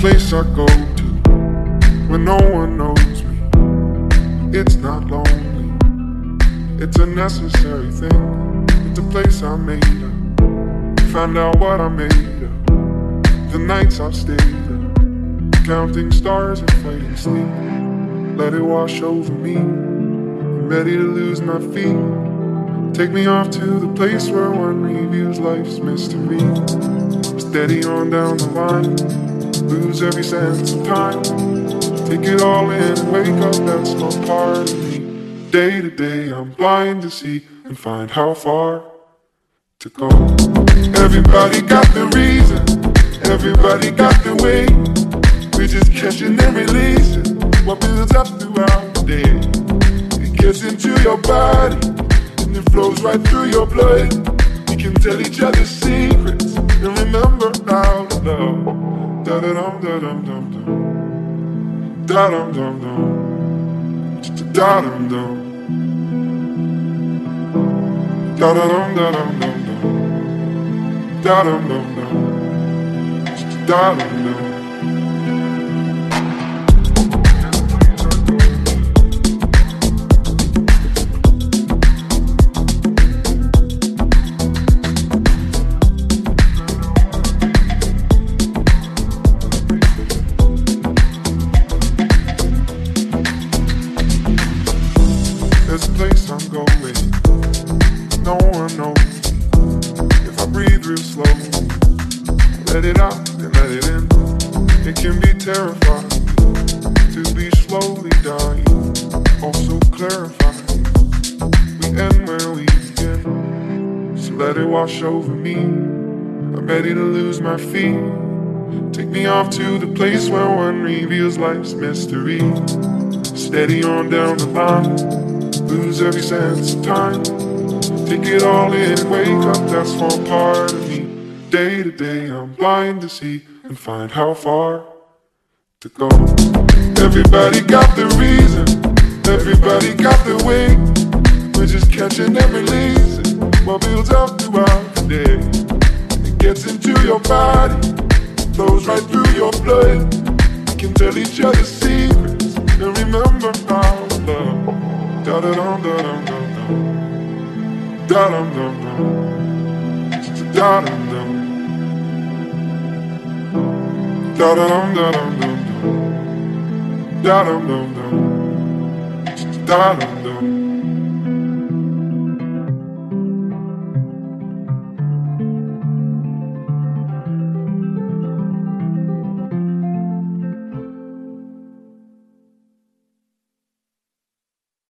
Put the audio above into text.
place I go to when no one knows me. It's not lonely, it's a necessary thing. It's a place I made up, find out what I made of. The nights I've stayed up, counting stars and fighting sleep. Let it wash over me, I'm ready to lose my feet. Take me off to the place where one reviews life's mystery. Steady on down the line, lose every sense of time. Take it all in and wake up that small part of me. Day to day I'm blind to see and find how far to go. Everybody got the reason, everybody got the way. We're just catching and releasing what builds up throughout the day. It gets into your body and it flows right through your blood. We can tell each other secrets and remember how to love. Da-da-dum, da-dum-dum-dum, da-dum-dum-dum, da-dum-dum, da-da-dum, da-dum-dum-dum, da-dum-dum-dum, da-dum-dum. There's a place I'm going, no one knows. If I breathe real slow, let it out and let it in. It can be terrifying to be slowly dying, also clarifying. We end where we begin, so let it wash over me. I'm ready to lose my feet. Take me off to the place where one reveals life's mystery. Steady on down the line, lose every sense of time. Take it all in and wake up that small part of me. Day to day I'm blind to see and find how far to go. Everybody got the reason, everybody got the way. We're just catching and releasing what builds up throughout the day. It gets into your body, flows right through your blood. We can tell each other secrets and remember how to love. Da-da-dum, da-dum-dum-dum, da-dum-dum-dum, da-dum-dum, da-da-dum, da-dum-dum-dum, da-dum-dum-dum, da-dum-dum.